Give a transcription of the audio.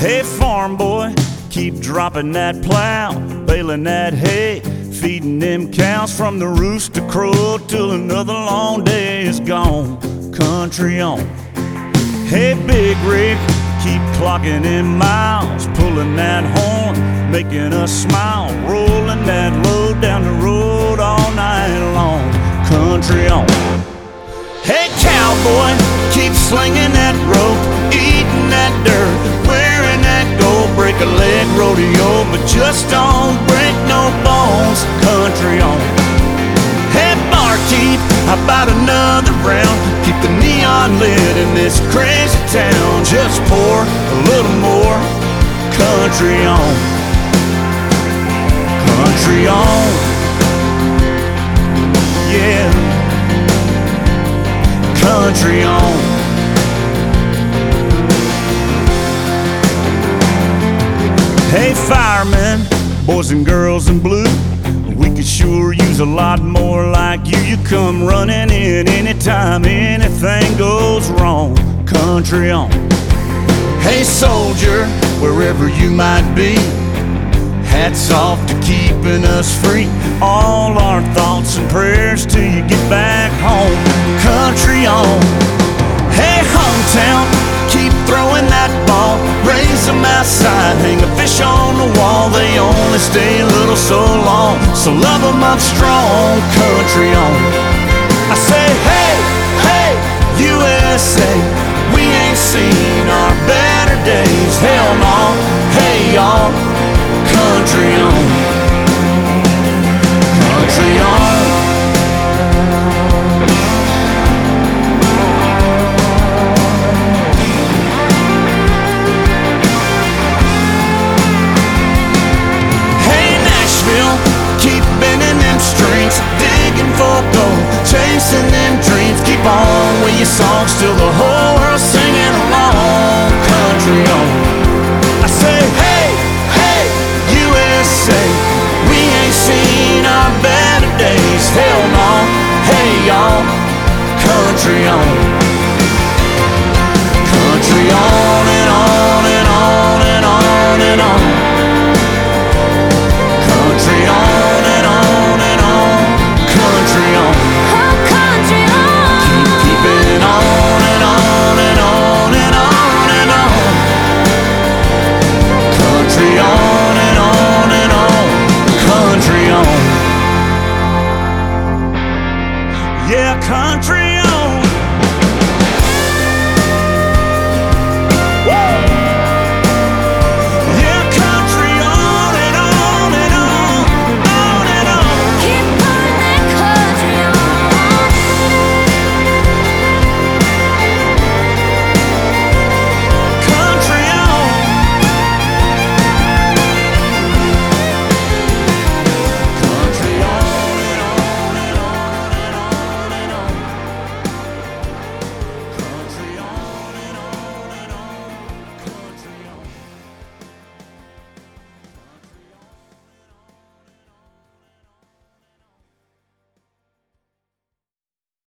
Hey farm boy, keep dropping that plow, baling that hay, feeding them cows from the rooster crow till another long day is gone. Country on. Hey big rig, keep clocking in miles, pulling that horn, making us smile, rolling that load down the road all night long. Country on. Hey cowboy, keep slinging that rope, eating that dirt, wearing that gold, break a leg rodeo, but just don't break no bones. Country on. Hey barkeep, how about another round? Keep the neon lit in this crazy town. Just pour a little more. Country on. Country on. Yeah. Country on. Hey firemen, boys and girls in blue, we could sure use a lot more like you. You come running in anytime anything goes wrong. Country on. Hey soldier, wherever you might be, hats off to keeping us free. All our thoughts and prayers till you get back home. Country on. Hey hometown, keep throwing that ball, raise them outside, hang a fish on the wall. They only stay a little so long, so love them up strong. Country on. I say hey, hey, USA, we ain't seen our better days. Hell no, hey y'all. Country on. Country on. Keep bending them strings, digging for gold, chasing them dreams. Keep on with your songs till the whole world's singing along. Country on. I say hey, hey, USA, we ain't seen our better days. Hell no, hey y'all. Country on.